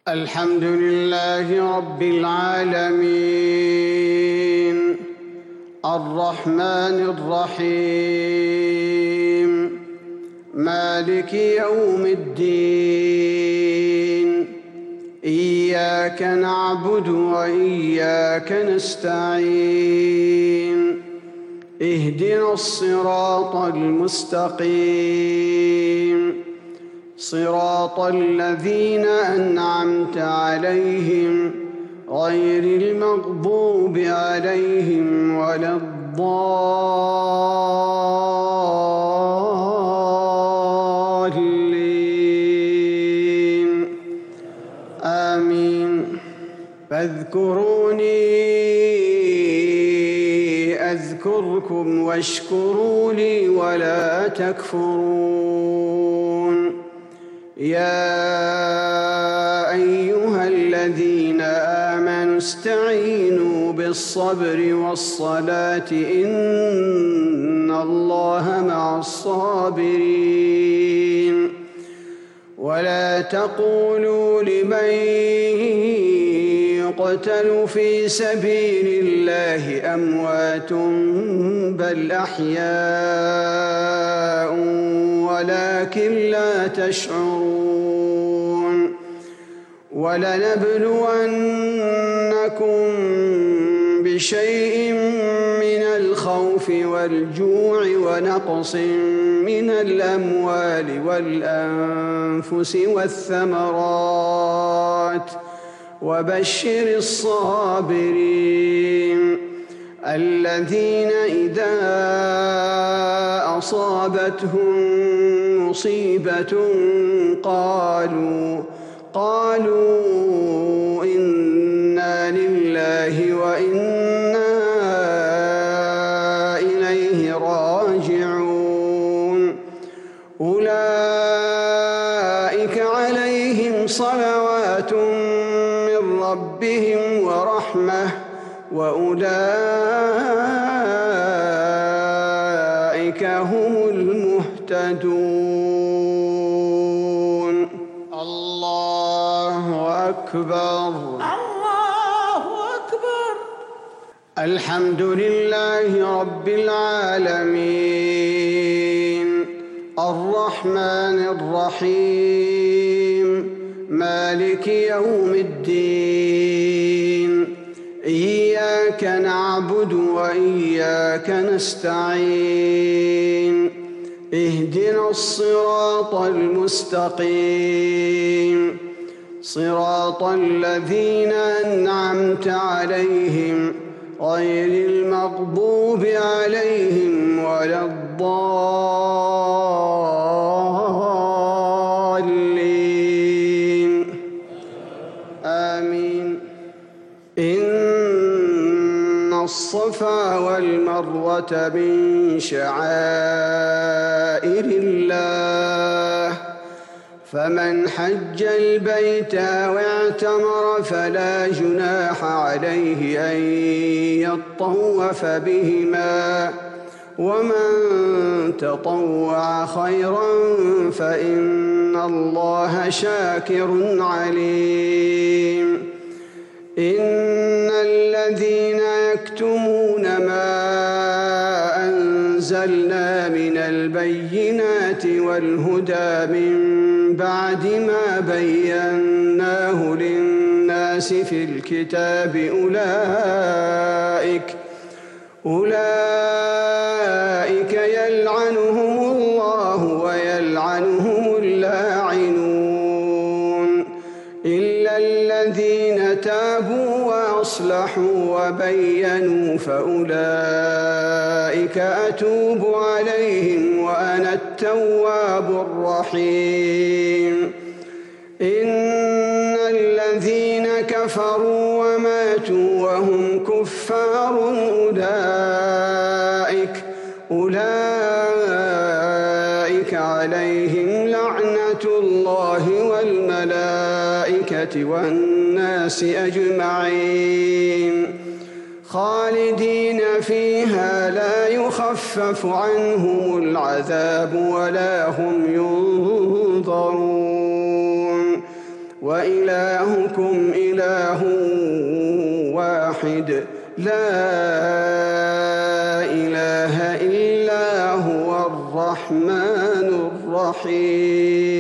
الحمد لله رب العالمين الرحمن الرحيم مالك يوم الدين إياك نعبد وإياك نستعين اهدنا الصراط المستقيم صراط الذين أنعمت عليهم غير المغضوب عليهم ولا الضالين آمين. فاذكروني أذكركم واشكروا لي ولا تكفرون. يا أيها الذين آمنوا استعينوا بالصبر والصلاة إن الله مع الصابرين. ولا تقولوا لمن يقتل في سبيل الله أموات بل أحياء ولكن لا تشعرون. ولنبلونكم بشيء من الخوف والجوع ونقص من الأموال والأنفس والثمرات وبشر الصابرين الذين إذا أصابتهم مصيبة قالوا إنا لله وإنا إليه راجعون. أولئك عليهم صلوات من ربهم ورحمة وأولئك هم المهتدون. الله أكبر. الله أكبر. الحمد لله رب العالمين الرحمن الرحيم مالك يوم الدين إياك نعبد وإياك نستعين اهدنا الصراط المستقيم صراط الذين أنعمت عليهم غير المغضوب عليهم ولا الضالين آمين. إن الصفا والمروة من شعائر الله فمن حج البيت واعتمر فلا جناح عليه أن يطوف بهما ومن تطوع خيرا فإن الله شاكر عليم. إن الذين يكتمون ما أنزلنا من البينات والهدى من بعد ما بيناه للناس في الكتاب أولئك يلعنهم الله ويلعنهم اللاعنون إلا الذين تابوا وأصلحوا وبينوا فأولئك أتوب عليهم وأنا التواب الرحيم. إن الذين كفروا وماتوا وهم كفار أولئك عليهم لعنة الله والملائكة والناس أجمعين خالدين فيها لا يخفف عنهم العذاب ولا هم ينظرون. وإلهكم إله واحد لا إله إلا هو الرحمن الرحيم.